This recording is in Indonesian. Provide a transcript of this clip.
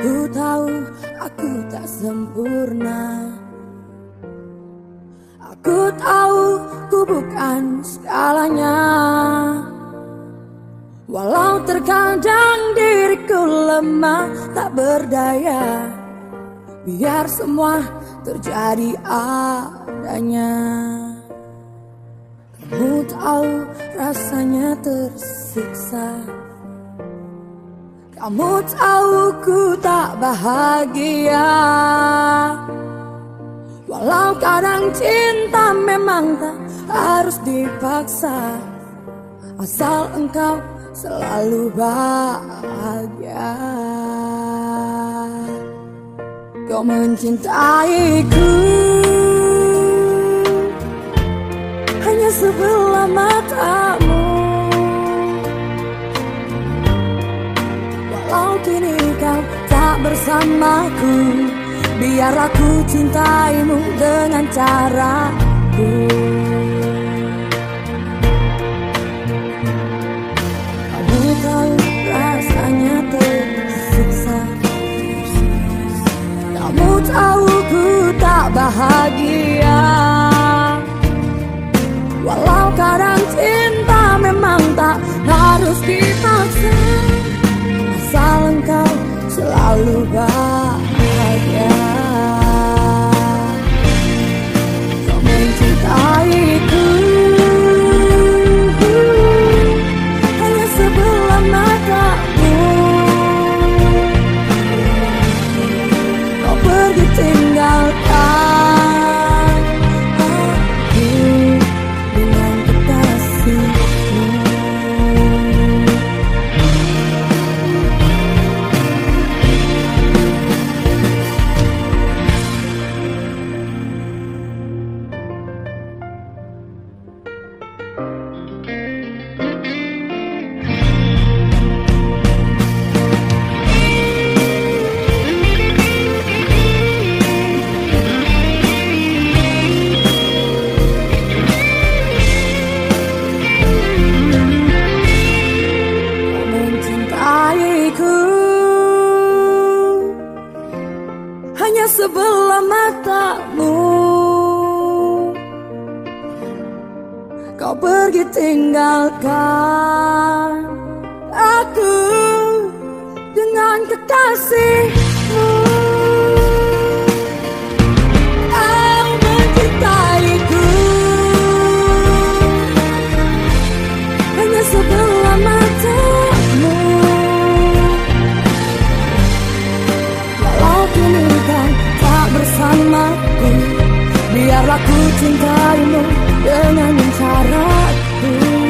Ku tahu aku tak sempurna. Aku tahu ku bukan segalanya. Walau terkadang diriku lemah tak berdaya, biar semua terjadi adanya. Kamu tahu rasanya tersiksa. Kamu tahu ku tak bahagia. Walau kadang cinta memang tak harus dipaksa, asal engkau selalu bahagia. Kau mencintaiku hanya sebelah matamu. Walau kini kau tak bersamaku, biar aku cintaimu dengan caraku. Kamu tahu rasanya tersiksa. Kamu tahu ku tak bahagia. Walau kadang cinta memang tak harus dipaksa, asal engkau selalu bahagia. Kau mencintaiku hanya sebelah matamu. Kau pergi tinggalkan aku dengan kekasihmu. Hanya sebelah matamu. Kau pergi tinggalkan aku dengan kekasihmu. Kau mencintaiku hanya sebelah matamu. Walau kini kau tak bersamaku, biarlah ku cintaimu dengan caraku.